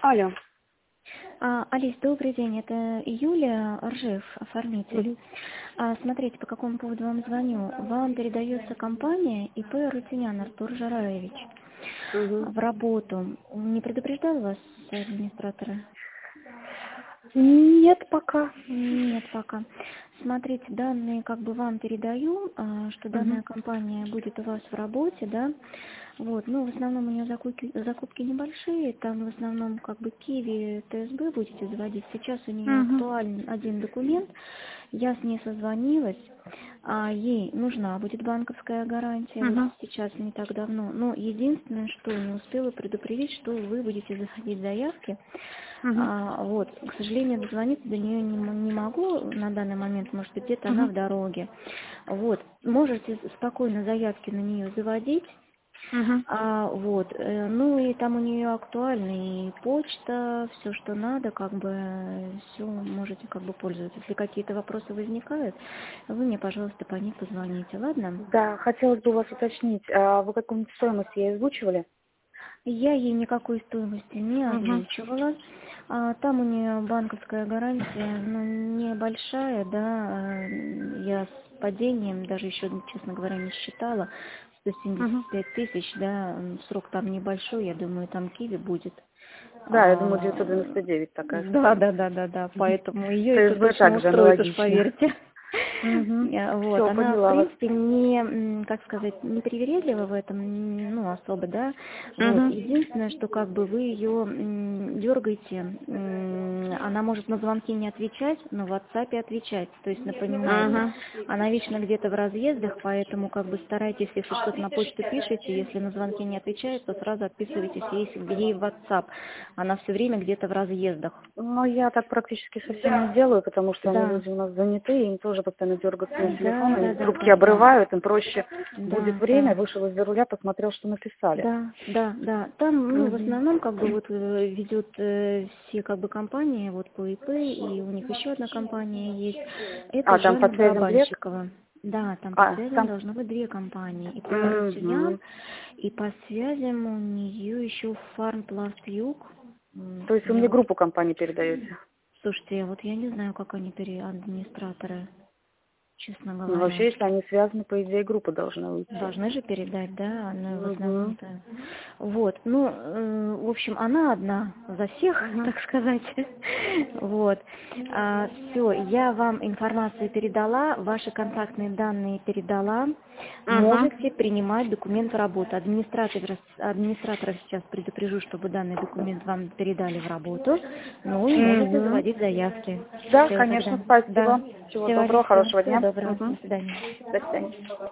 Алло. Алис, добрый день. Это Юлия Ржев, оформитель. Мгм. Смотрите, по какому поводу вам звоню. Вам передается компания ИП Рутинян Артур Жараевич Мгм. в работу. Не предупреждал вас администраторы? Нет пока. Нет, пока. Смотрите, данные как бы вам передаю, что Мгм. данная компания будет у вас в работе, да. Вот, ну, в основном у нее закупки небольшие, там в основном как бы Киви, ТСБ будете заводить. Сейчас у нее Мгм. актуален один документ, я с ней созвонилась, ей нужна будет банковская гарантия, вот Мгм. сейчас не так давно. Но единственное, что не успела предупредить, что вы будете заходить заявки. Мгм. Вот, к сожалению, дозвониться до нее не могу на данный момент, может быть, где-то она Мгм. в дороге. Вот, можете спокойно заявки на нее заводить. Мгм. Вот, ну и там у нее актуальна и почта, все, что надо, как бы, все можете как бы пользоваться. Если какие-то вопросы возникают, вы мне, пожалуйста, по ним позвоните, ладно? Да, хотелось бы у вас уточнить, вы какую-нибудь стоимость ей озвучивали? Я ей никакой стоимости не Мгм. озвучивала. Там у нее банковская гарантия, ну, небольшая, да, я с падением даже еще, честно говоря, не считала. Мгм. 175 тысяч, да, срок там небольшой, я думаю, там Киви будет. Да, я думаю, А, 999 такая да, стоимость. да, да, да, да, Мгм. поэтому ее это ТСБ точно также устроит, уж аналогично. поверьте. Угу. Вот, Все, она, в поняла вас. принципе, не, как сказать, не привередлива в этом, ну, особо, да. Вот, Угу. единственное, что как бы вы ее дергаете, она может на звонки не отвечать, но в WhatsApp отвечать, то есть напоминайте. Угу. Она вечно где-то в разъездах, поэтому как бы старайтесь, если что-то на почту пишете, если на звонки не отвечает, то сразу отписывайтесь ей в WhatsApp. Она все время где-то в разъездах. Но я так практически совсем не делаю, потому что Да, люди у нас заняты, им тоже постоянно дергаться на да, телефон, да, и да, трубки да, да, обрывают, им проще будет да, время, да. вышел из-за руля, посмотрел, что написали. Да, да, да. Там, ну, в Мгм. основном, как бы, вот ведет все, как бы, компании, вот по ИП, и у них еще одна компания есть. Это А, там Жанна под связью Блек? Барабанщикова. Да, там по А, связям там... должно быть две компании. ИП Арутюнян, Мгм. и по связям у нее еще Фармпласт Юг. То есть вы Я мне вот, группу компаний передаете? слушайте, вот я не знаю, как они администраторы, честно Ну, говоря. вообще, если они связаны, по идее, группа должна выйти. Должны же передать, да, она в Угу. основном-то. Вот, ну, в общем, она одна за всех, Угу. так сказать. Вот. Все, я вам информацию передала, ваши контактные данные передала. Угу. Можете принимать документ в работу. Администраторов сейчас предупрежу, чтобы данный документ вам передали в работу. Ну и можете Угу. заводить заявки. Да, Все тогда. конечно, Да. спасибо. Всего Все, доброго, Алиса, хорошего всего дня. доброго. До Угу. свидания. До свидания.